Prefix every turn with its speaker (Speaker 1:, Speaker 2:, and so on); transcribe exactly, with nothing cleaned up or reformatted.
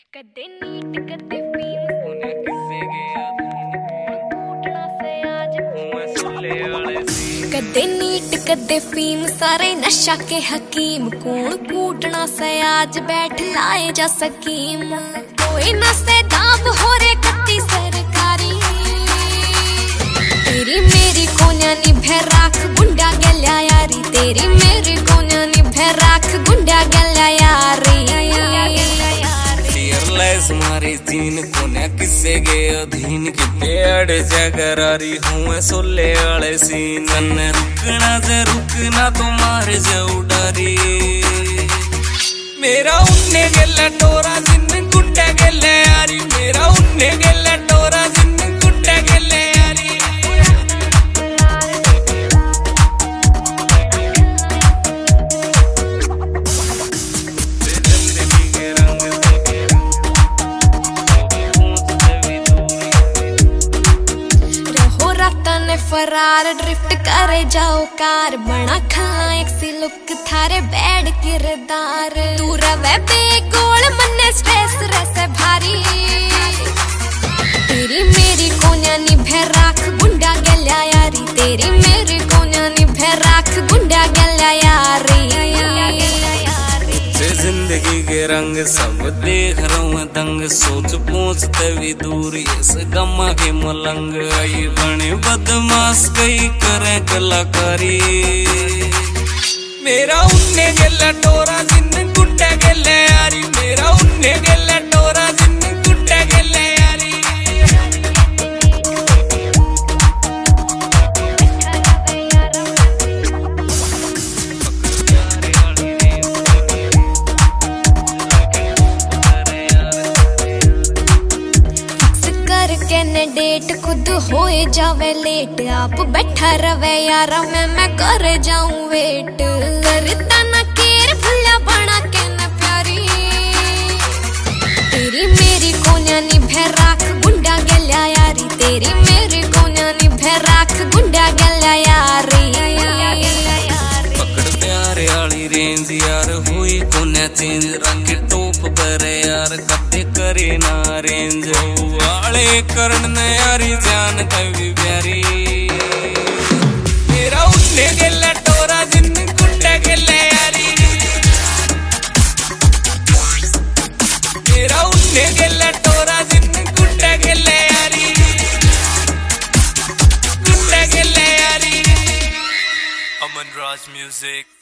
Speaker 1: कदे नीट कदे फीम उन्हें किसे गया टूटना से आज मैं सुले वाले सी कदे नीट कदे फीम सारे नशा के हकीम कौन कूटना से आज बैठ लाए जा सकीम कोई न से दाब हो रे कत्ती सरकारी तेरी मेरी कोन्या निभे राख गुंडा गल्या यारी तेरी मेरी कोन्या निभे राख गुंडा गल्या यारी
Speaker 2: मारी तीन कोने किसे गए अधीन की पेड़ जगरारी हूँ सोले वाले सीन रुकना से रुकना तुम्हारे से उडारी मेरा उन्ने गेला टोरा जिन गुंडा गेले यारी मेरा उन्ने गेला टोरा जिन गुंडा गेले यारी
Speaker 1: फरार ड्रिफ्ट करे जाओ कार बना खा एक सी लुक थारे बैड किरदार तू रवे बेगोल मन्ने स्ट्रेस रसे भारी तेरी मेरी कोन्या निभे राख गुंडा गल्या यारी तेरी मेरी कोन्या निभे राख गुंडा गल्या यारी
Speaker 2: जिंदगी के रंग सब देख रहा हूँ दंग सोच पहुँचते भी दूरी इस गम्मा के मलंग आई बने बदमाश कई करे कलाकारी मेरा उन्ने गेला टोरा जिन गुंडा गेले यारी मेरा उन्ने गेला टोरा जिन गुंडा गेले यारी
Speaker 1: कहने डेट खुद होए जावे लेट आप बैठा रवे यारा मैं मैं कर जाऊं वेट करता ना केर भुला बना के न प्यारी तेरी मेरी कोन्या निभे राख गुंडा गल्या यारी तेरी मेरी कोन्या निभे राख गुंडा गल्या यारी
Speaker 2: पकड़ प्यारे वाली रेंज यार हुई कोन्या चेंज रंग टोप करे यार कदे करे ना रेंज वाले करण न यारी जान कभी प्यारी मेरा उन्ने गेला टोरा जिन गुंडा गेले यारी मेरा उन्ने गेला टोरा जिन गुंडा गेले यारी गुंडा गेले यारी अमन राज म्यूजिक।